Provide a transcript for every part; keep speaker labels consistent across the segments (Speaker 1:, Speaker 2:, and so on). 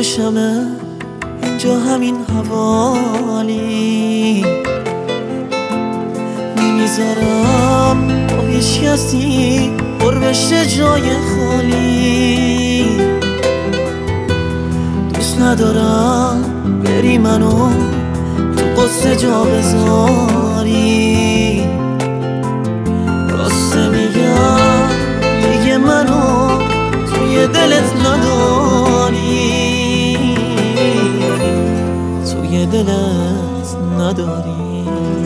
Speaker 1: نمیشمه اینجا همین حوالی، نمیذارم با هیچ کسی پر بشه جای خالی. دوست ندارم بری منو تو قصه جا بذاری، راسته میگم دیگه منو توی دلت نداری، توی دلت نداری.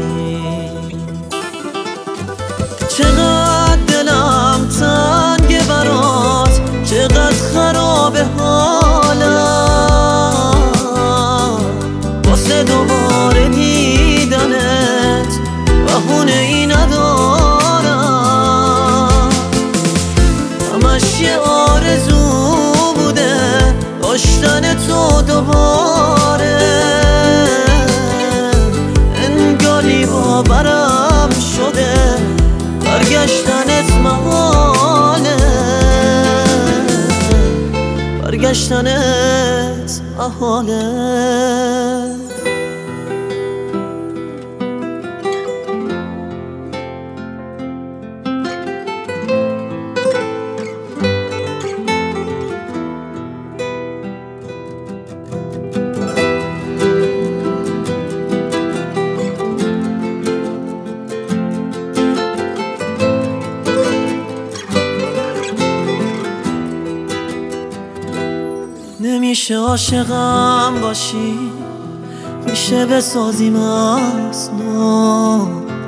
Speaker 1: چقدر دلم تنگه برات، چقدر خرابه حالم، واسه دوباره دیدنت بهونه ای ندارم. همش یه آرزو بوده داشتن تو دوباره، انگاری باورم شده برگشتنت محاله، برگشتنت محاله. نمیشه عاشقم باشی، میشه بسازیم از نو،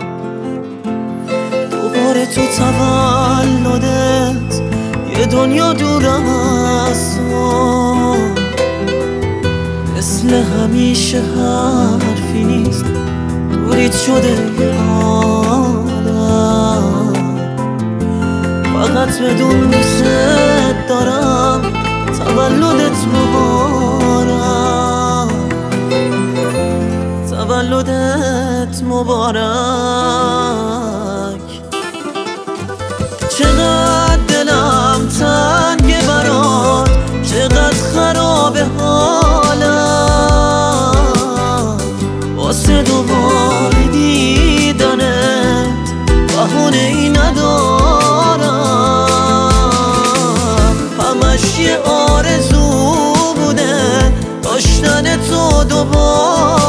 Speaker 1: دوباره تو تولدت یه دنیا دورم از تو. مثل همیشه حرفی نیست، دوریت شده یه آدم، فقط بدون دوست دارم تولدت مبارک، تولدت مبارک. چقدر دلم تنگه برات، چقدر خرابه حالم، واسه دوباره دیدنت بهونه ای ندارم. همش یه آرزو بوده داشتن تو دوباره،